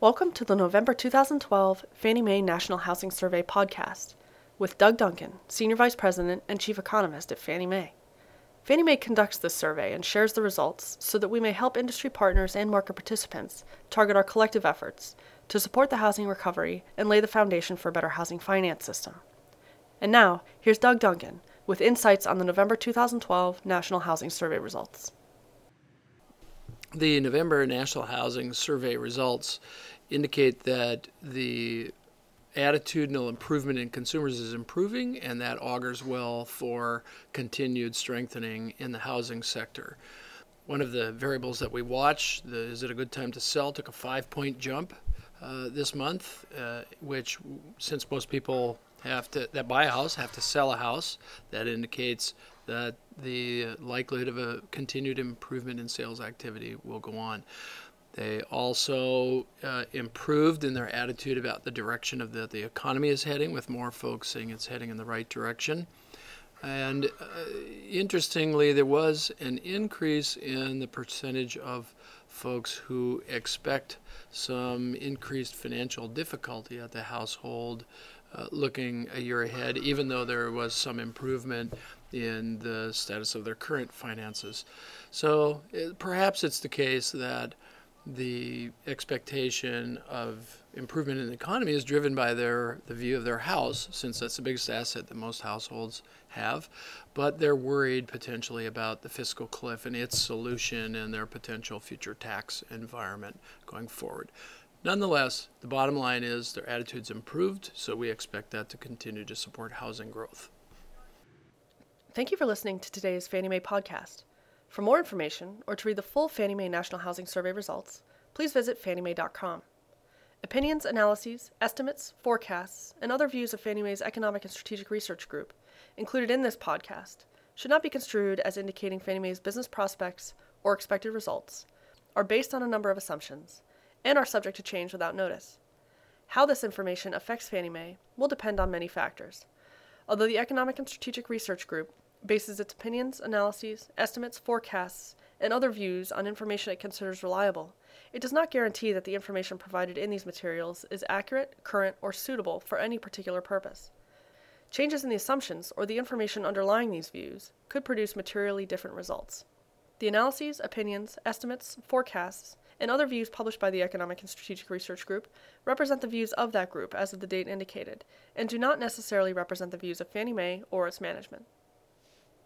Welcome to the November 2012 Fannie Mae National Housing Survey podcast with Doug Duncan, Senior Vice President and Chief Economist at Fannie Mae. Fannie Mae conducts this survey and shares the results so that we may help industry partners and market participants target our collective efforts to support the housing recovery and lay the foundation for a better housing finance system. And now, here's Doug Duncan with insights on the November 2012 National Housing Survey results. The November National Housing Survey results indicate that the attitudinal improvement in consumers is improving, and that augurs well for continued strengthening in the housing sector. One of the variables that we watch, is it a good time to sell, took a 5-point jump this month, which, since most people that buy a house have to sell a house, that indicates that the likelihood of a continued improvement in sales activity will go on. They also improved in their attitude about the direction of the economy is heading, with more folks saying it's heading in the right direction. And interestingly, there was an increase in the percentage of folks who expect some increased financial difficulty at the household looking a year ahead, even though there was some improvement in the status of their current finances. So perhaps it's the case that the expectation of improvement in the economy is driven by the view of their house, since that's the biggest asset that most households have, but they're worried potentially about the fiscal cliff and its solution and their potential future tax environment going forward. Nonetheless, the bottom line is their attitudes improved, so we expect that to continue to support housing growth. Thank you for listening to today's Fannie Mae podcast. For more information or to read the full Fannie Mae National Housing Survey results, please visit fanniemae.com. Opinions, analyses, estimates, forecasts, and other views of Fannie Mae's Economic and Strategic Research Group included in this podcast should not be construed as indicating Fannie Mae's business prospects or expected results, are based on a number of assumptions, and are subject to change without notice. How this information affects Fannie Mae will depend on many factors. Although the Economic and Strategic Research Group bases its opinions, analyses, estimates, forecasts, and other views on information it considers reliable, it does not guarantee that the information provided in these materials is accurate, current, or suitable for any particular purpose. Changes in the assumptions or the information underlying these views could produce materially different results. The analyses, opinions, estimates, forecasts, and other views published by the Economic and Strategic Research Group represent the views of that group as of the date indicated, and do not necessarily represent the views of Fannie Mae or its management.